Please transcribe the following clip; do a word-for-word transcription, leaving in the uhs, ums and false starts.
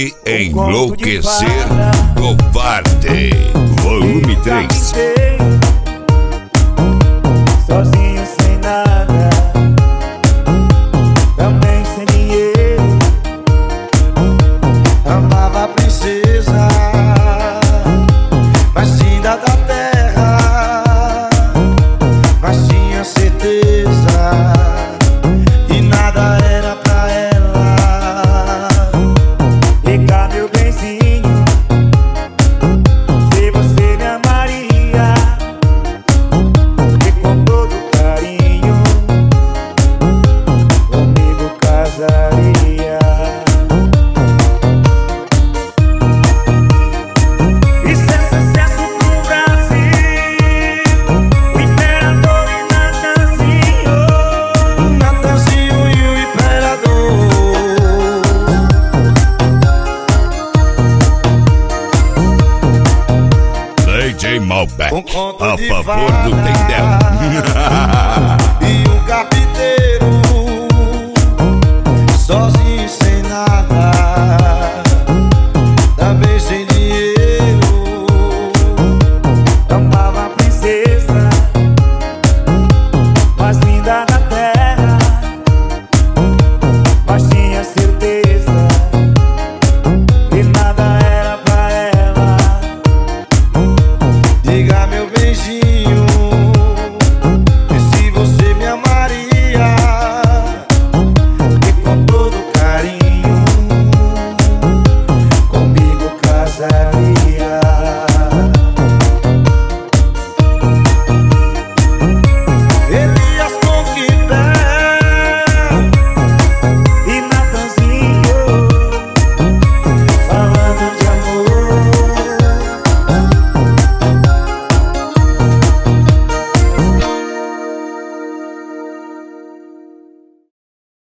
de enlouquecer covarde. Volume três. Sozinho sem nada, também sem dinheiro. Amava a princesa mais linda da terra, mas tinha certeza que nada era pra ela. E cá, meu benzinho, se você me amaria, e com todo carinho comigo casaria. Isso é sucesso pro Brasil, o imperador e Natanzinho, Natanzinho e o imperador. D J Malbec, Um conto a de favor do fadas Tendel.